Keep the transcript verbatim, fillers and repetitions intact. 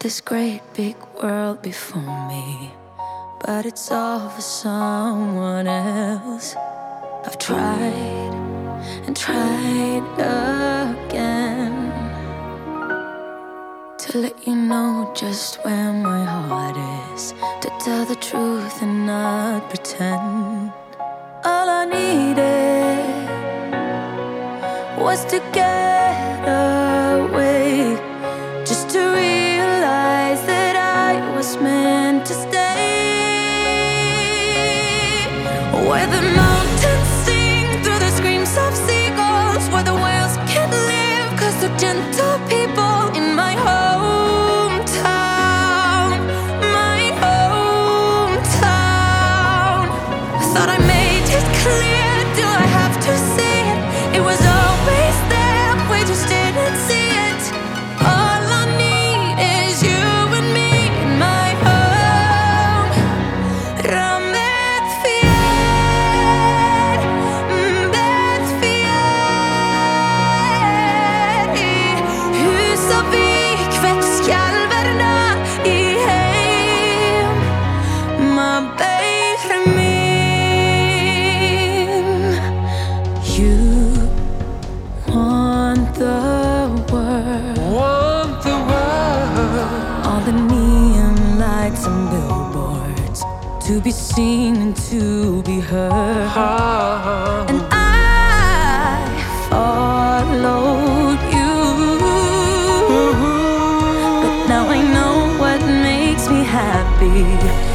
this great big world before me, but it's all for someone else. I've tried and tried again to let you know just where my heart is, to tell the truth and not pretend. All I needed was to get away, just to realize that I was meant to stay. Where the mountains sing through the screams of seagulls, where the whales can't live cause they're gentle people. In my hometown, my hometown. Thought I made it clear, do I have to say it? It was always there, we just didn't see it. All I need is you and me in my home. Rammet Fier, i Husavik vet skalverna i heim. Ma Benjamin, you want the world, Want the world. all the neon lights and billboards, to be seen and to be heard. Ah. And I followed you, but now I know what makes me happy.